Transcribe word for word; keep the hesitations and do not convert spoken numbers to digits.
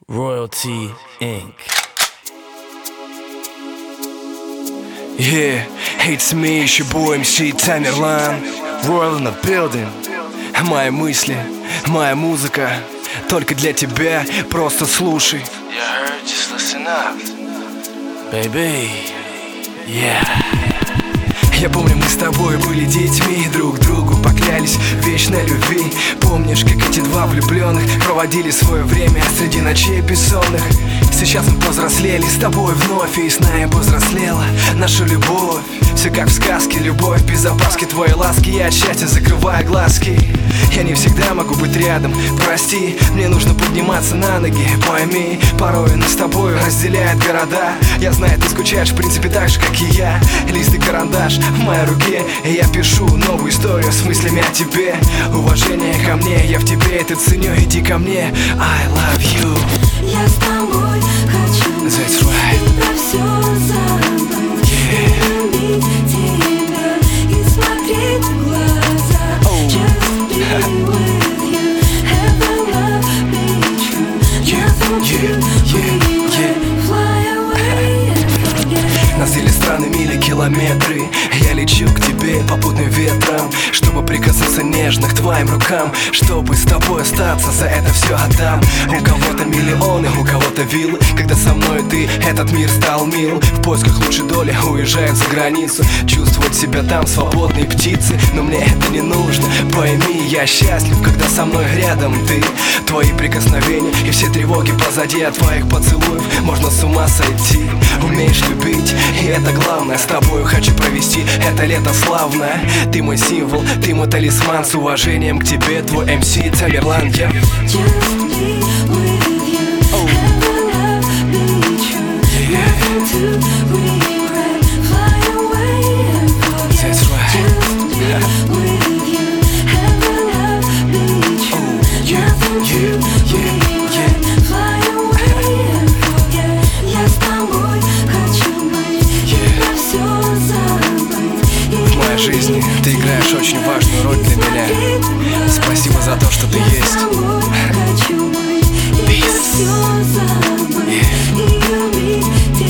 Royalty инк Yeah, it's me, еще boy эм си Тамерлан. Royal in the building. Мои мысли, моя музыка только для тебя, просто слушай. You heard, just listen up, baby. Yeah. Я помню, мы с тобой были детьми, друг другу поклялись в вечной любви. Помнишь, как эти два влюбленных проводили свое время среди ночей бессонных? Сейчас мы повзрослели с тобой вновь, и с нами повзрослела наша любовь. Все как в сказке, любовь без опаски, твоей ласки, я от счастья закрываю глазки. Я не всегда могу быть рядом, прости, мне нужно подниматься на ноги. Пойми, порой нас с тобой разделяют города. Я знаю, ты скучаешь в принципе так же, как и я. Лист и карандаш в моей руке, и я пишу новую историю с мыслями о тебе. Уважение ко мне, я в тебе это ценю, иди ко мне, I love you. Я с тобой хочу That's right. и про все забыть, Yeah. любить тебя и смотреть в глаза. Oh. Just be with you, have a love, be true. Yeah, Nothing yeah, to yeah, regret. yeah. Fly away and forget. Нас делят страны, мили, километры. Я лечу к тебе попутным ветром, чтобы прикоснуться нежно к твоим рукам, чтобы с тобой остаться, за это все отдам. У кого-то миллионы, у кого-то виллы. Когда со мной ты, этот мир стал мил. В поисках лучшей доли уезжают за границу, чувствовать себя там свободной птицей. Но мне это не нужно, пойми, я счастлив, когда со мной рядом ты. Твои прикосновения и все тревоги позади, от твоих поцелуев можно с ума сойти. Умеешь любить, и это главное. С тобою хочу провести это лето славное. Ты мой символ, ты мой талисман. С уважением к тебе, твой эм си Тамерлан. Yeah. Just be with you, have a love, be true. Nothing to regret. Fly away and forget. That's right. Just be with you, have a love, be true. yeah, Nothing yeah, to yeah, regret. Fly away and forget. Я с тобой хочу быть и про все забыть. В моей жизни ты играешь очень важную роль для меня. Спасибо за то, что ты есть. Peace.